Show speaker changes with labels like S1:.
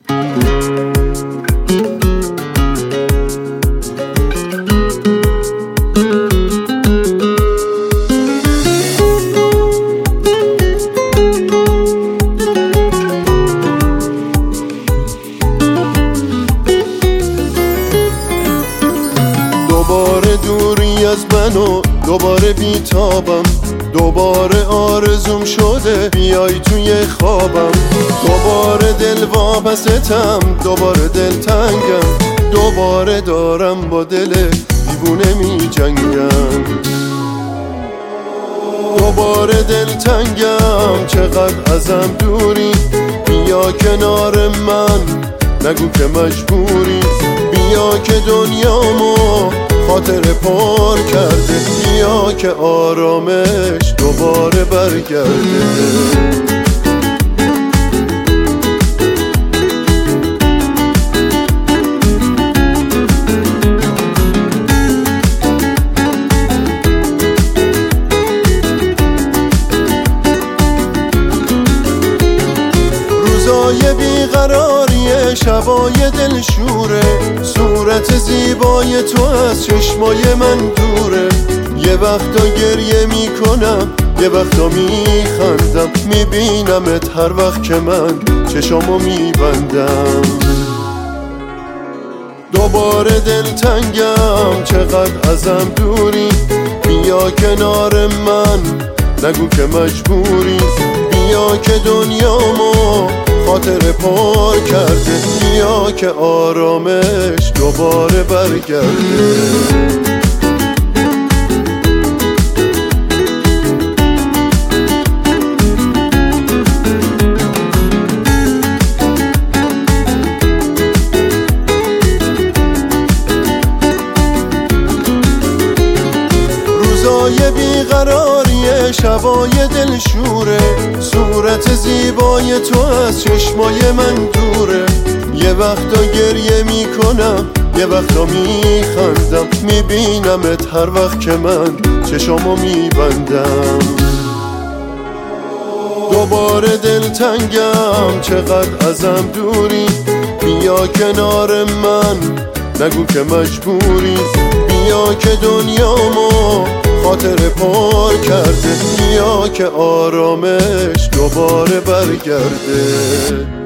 S1: دوباره دوری از من و دوباره بیتابم، دوباره آرزوم شده بیای توی خوابم. دوباره دل واپستم، دوباره دلتنگم، دوباره دارم با دل دیوونه می جنگم. دوباره دلتنگم، چقدر ازم دوری، بیا کنار من، نگو که مجبوری، بیا که دنیامو خاطر پر کرده، بیا که آرامش دوباره برگرده. روزای بیقراریه، شبای دلشوره، صورت زیبای تو از چشمای من دوره. یه وقتا گریه میکنم، یه وقتا میخندم، میبینمت هر وقت که من چشامو میبندم. دوباره دلتنگم، چقدر ازم دوری، بیا کنار من، نگو که مجبوری، بیا که دنیامو خاطر پر کرده، بیا که آرامش دوباره برگرده. روزای بیقراریه، شبای دلشوره، صورت زیبای تو از چشمای من دوره. یه وقتا گریه میکنم، یه وقتا میخندم، میبینمت هر وقت که من چشامو میبندم. دوباره دلتنگم، چقدر ازم دوری، بیا کنار من، نگو که مجبوری، بیا که دنیامو خاطر پر کرده، بیا که آرامش دوباره برگرده.